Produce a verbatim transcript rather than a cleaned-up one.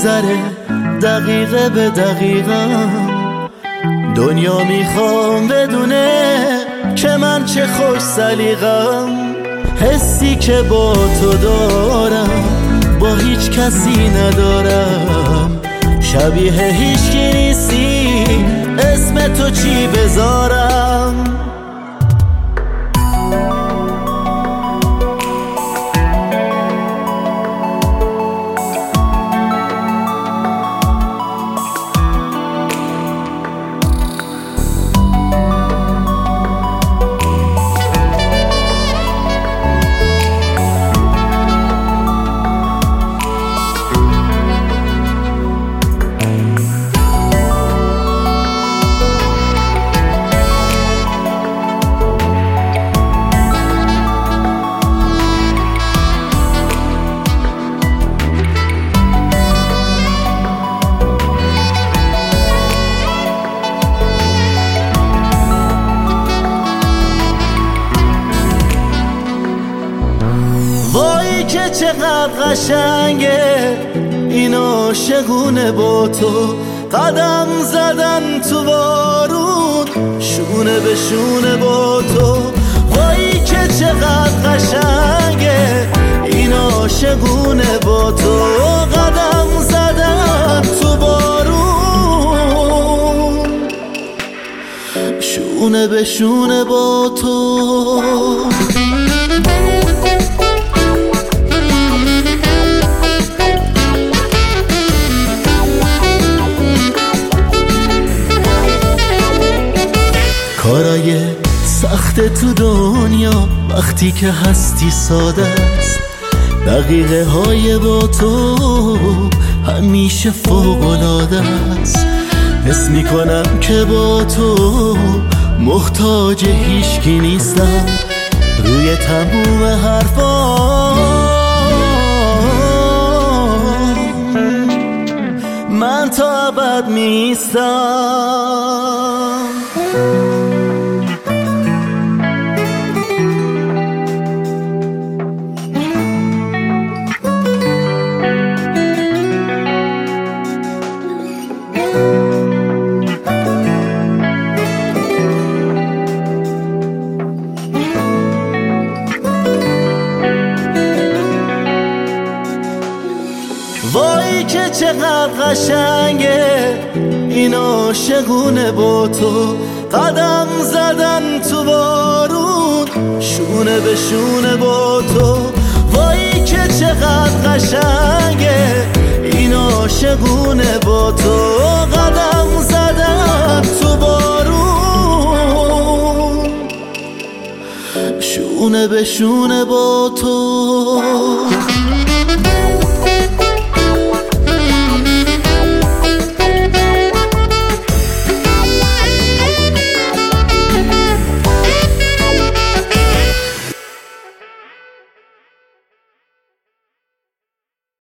میگذره دقیقه به دقیقه، دنیا میخوام بدونه که من چه خوش سلیقم. حسی که با تو دارم با هیچ کسی ندارم، شبیه هیچکی نیستی، اسم تو چی بذارم؟ وای که چقدر قشنگه این عاشقونه با تو، قدم زدن تو بارون شونه به شونه با تو. وای که چقدر قشنگه این عاشقونه با تو، قدم زدن تو بارون شونه به شونه با تو. کارای سخت تو دنیا وقتی که هستی ساده است، دقیقه های با تو همیشه فوق العاده است. حس میکنم که با تو محتاج هیچکی نیستم، روی تموم حرفام من تا ابد میستم. وای که چقدر قشنگه این عاشقونه با تو، قدم زدن تو بارون شونه به شونه با تو. وای که چقدر قشنگه این عاشقونه با تو، قدم زدن تو بارون شونه به شونه با تو.